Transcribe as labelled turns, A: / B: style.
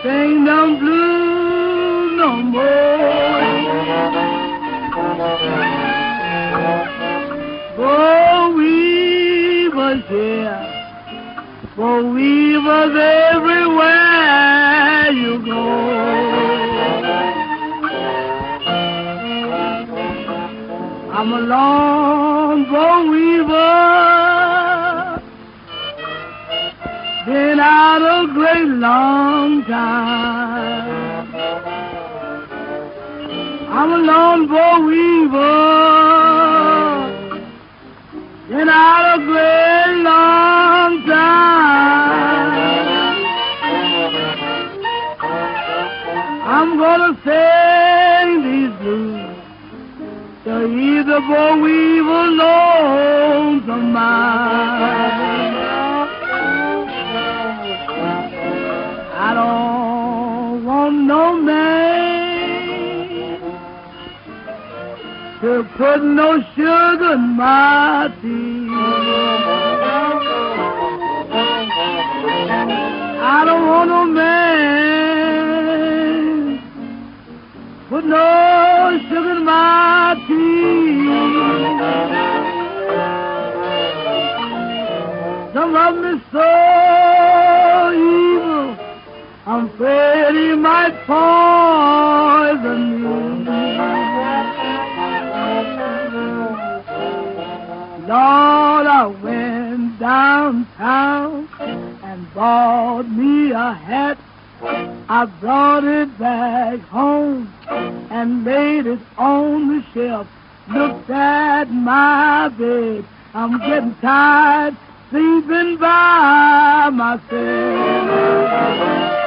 A: sing them blues no more. For we was here, for we was everywhere you go. I'm a long boy weaver, been out a great long time. I'm a long boy weaver, been out a great long time. I'm gonna sing these blues to either boy weaver lonesome mind. I don't want no man to put no sugar in my tea. I don't want no man put no sugar in my tea. Some of me so evil, I'm afraid he might poison me. Lord, I went downtown and bought me a hat. I brought it back home and laid it on the shelf. Looked at my bed, I'm getting tired sleeping by myself.